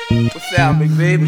What's up, big baby?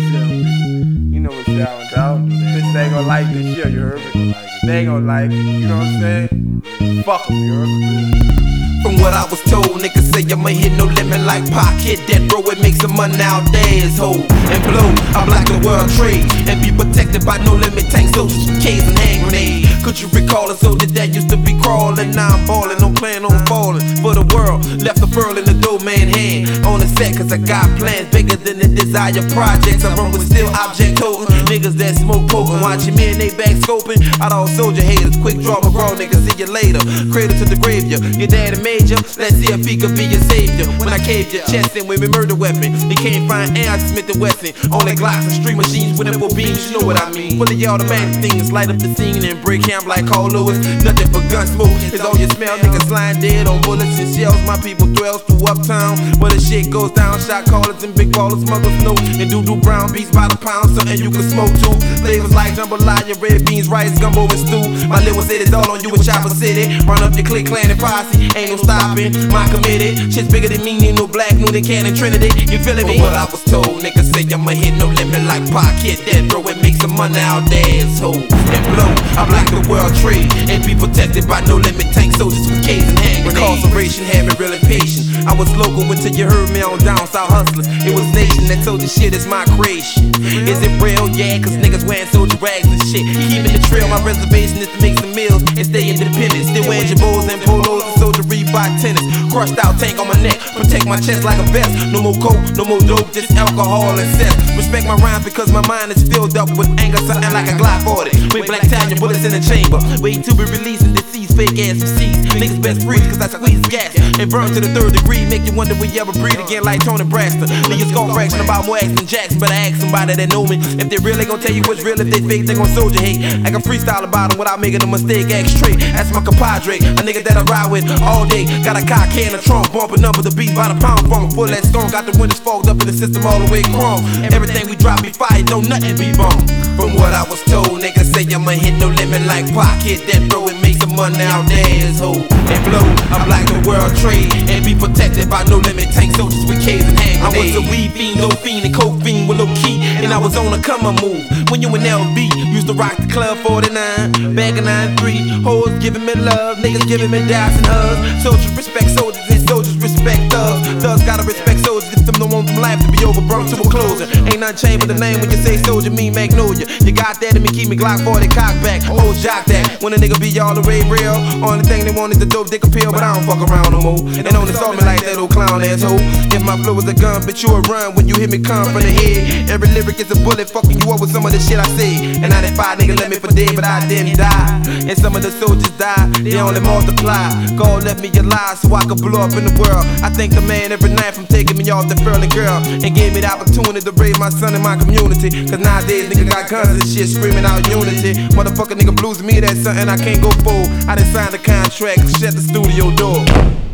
You know what's up, dog. Bitch, they ain't gonna like this shit, you heard me? They ain't gonna like it, you know what I'm saying? Fuck 'em, you heard me? From what I was told, niggas say I'ma hit no limit like Pac. Hit that bro, it makes some money nowadays, ho. And blow, I block the world trade and be protected by no limit tanks, soldiers, K's and hand grenades. Could you recall a soldier that used to be crawling? Now I'm ballin', don't plan on falling for the world. Left the pearl in the dough man hand on the set, cause I got plans bigger than the desire projects. I run with still object holding niggas that smoke poking, watching me and they back scoping. Out all soldier haters, quick draw McGraw, niggas see you later. Cradle to the grave, your daddy major. Let's see if he could be your savior. When I caved your chest in with me murder weapon, they can't find air, Smith & Wesson. Only Glocks and street machines with them beams, you know what I mean. Full of automatic things, light up the scene and break camp like Carl Lewis. Nothing but gun smoke, it's all you smell. Niggas lying dead on bullets and shells. My people dwells through uptown, where the shit goes down. Shot callers and big ballers, smuggle snow and doo-doo brown beats by the pound. Something you can smoke too. Flavors like jambalaya, red beans, rice, gumbo and stew. My little said it's all on you in Chopper City. Run up your click, clan and posse, ain't no stopping. My committed, shit's bigger than me, need no black, new than Cannon Trinity. You feeling me? What I was told, niggas say I'ma hit no limit like Pac. Hit that bro, it makes some money nowadays, ho. And blow, I block the world trade and be protected by no limit tank soldiers with K's and hand grenades. Incarceration had me really patient. I was local until you heard me on down south hustlers. It was nation that told you shit is my creation. Is it real? Yeah, cause niggas wearing soldier rags and shit. Keeping the trail, my reservation is to make some meals and stay independent. Still wearing jabos and polos and soldier Reebok tennis. Crushed out tank on my neck, protect my chest like a vest. No more coke, no more dope, just alcohol and sex. Respect my rhymes because my mind is filled up with anger, something like a Glock 40 with black Italian bullets in the chamber. Wait to be released and deceased, fake ass MCs. Niggas best freeze cause I squeeze gas and burn to the 3rd degree. Make you wonder will you ever breathe again like Tony Braxton. Leave your skull fraction about more X than Jackson. Better ask somebody that know me if they really gon' tell you what's real. If they fake, they gon' soldier hate. I can freestyle about them without making a mistake, act straight. That's my compadre, a nigga that I ride with all day. Got a cock can of trunk, bumping up with the beat by the pound from full that stone. Got the windows fogged up in the system all the way chrome. Everything we drop be fire, don't nothing be bomb. From what I was told, niggas say I'ma hit no limit like Pac. Hit that bro, it makes some money nowadays, ho. And blow, I block the world trade and be protected by no limit tank soldiers with K's and hand grenades. I was a weed fiend, no fiend, and coke fiend with low key, and I was on a come move. When you in LB, used to rock the club 49, back in 93. Hoes giving me love, niggas giving me daps and hugs. Soldiers respect soldiers and soldiers respect thugs. Thugs gotta respect soldiers if them don't want them life to be over, brought to a closure. Ain't nothing changed but the name when you say soldier, mean Magnolia. You got that in me, keep me Glock 40 cock back. Old jock that, when a nigga be all the way real. Only thing they want is the dope they compare, but I don't fuck around no more. And don't insult me like that old clown asshole. If my flow is a gun, bitch, you a run when you hit me come from the head. Every lyric is a bullet, fucking you up with some of the shit I say. And 95 nigga let me for dead, but I didn't die. And some of the soldiers died, they only multiply. God left me alive so I could blow up in the world. I thank the man every night from taking me off the furling girl and gave me the opportunity to raise my son in my community. Cause nowadays nigga got guns and shit screaming out unity. Motherfucker nigga blues me, that's something I can't go for. I done signed the contract, shut the studio door.